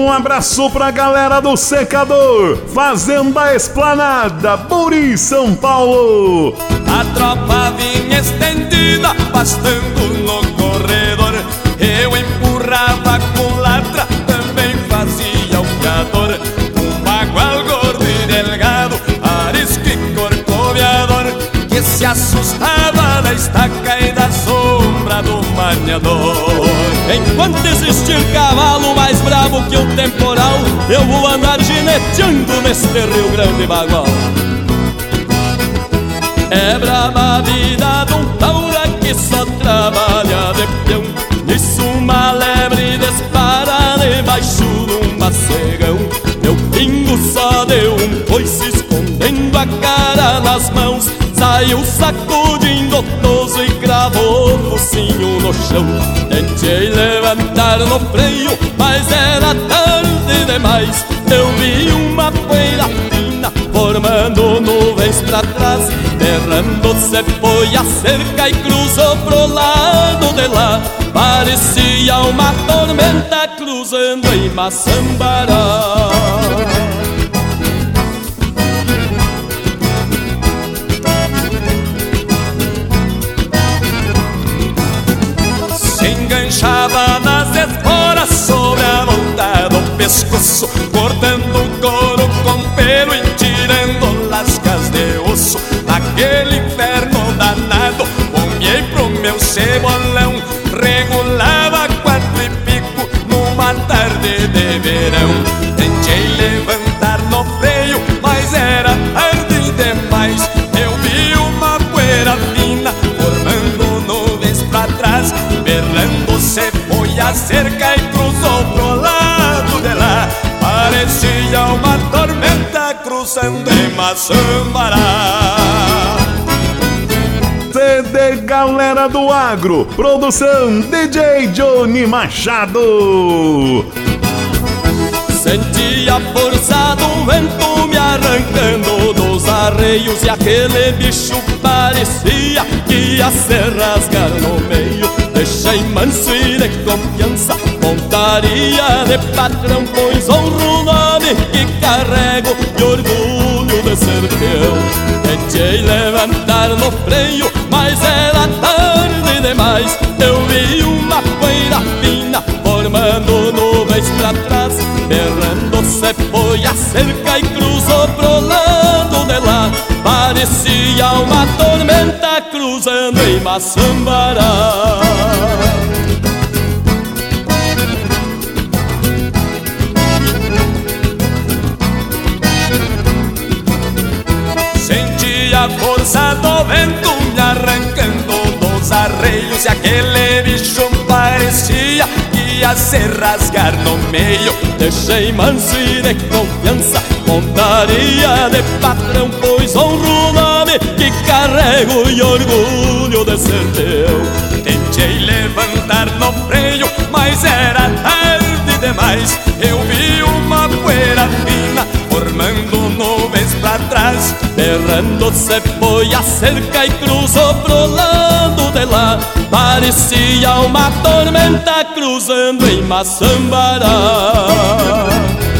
Um abraço pra galera do Secador, Fazenda Esplanada, Buri, São Paulo. A tropa vinha estendida, pastando no corredor. Eu empurrava com latra, também fazia o fiador. Um bagual gordo e delgado, arisco e corcoveador, que se assustava da estaca e da sombra do maniador. Enquanto existir cavalo mais bravo que o temporal, eu vou andar gineteando neste Rio Grande bagual. É brava a vida de um taura que só trabalha de peão. Nisso uma lebre dispara debaixo de um macegão. Meu pingo só deu um coice escondendo a cara nas mãos. Saiu sacudindo toso e cravou o focinho no chão. Tentei levantar no freio, mas era tarde demais. Eu vi uma poeira fina formando nuvens pra trás. Derrando-se foi a cerca e cruzou pro lado de lá. Parecia uma tormenta cruzando em Maçambará. Enganchava nas esporas sobre a volta do pescoço, cortando o couro com pelo e tirando lascas de osso. Naquele inferno danado, olhei pro meu cebolão, regulava 4 e pico numa tarde de verão. Tentei levantar no freio, mas era tarde demais. Eu vi uma poeira fina formando nuvens pra trás. Berrando-se foi a cerca e cruzou pro lado de lá. Parecia uma tormenta cruzando em Maçambará. CD Galera do Agro, produção DJ Johnny Machado. Senti a força do vento me arrancando dos arreios, e aquele bicho parecia que ia se rasgar no meio. Deixei manso e de confiança, montaria de patrão, pois honro o nome que carrego e orgulho de ser peão. Tentei levantar no freio, mas era tarde demais. Eu vi uma poeira fina formando nuvens pra trás. Berrando-se foi a cerca e cruzou pro lado de lá. Parecia uma tormenta cruzando em Maçambará. Senti a força do vento me arrancando dos arreios, e aquele bicho parecia que ia se rasgar no meio. Deixei manso e de confiança, montaria de patrão, pois honro o nome que carrego e orgulho de ser teu. Tentei levantar no freio, mas era tarde demais. Eu vi uma poeira fina formando nuvens pra trás. Berrando-se foi a cerca e cruzou pro lado de lá. Parecia uma tormenta cruzando em Maçambará.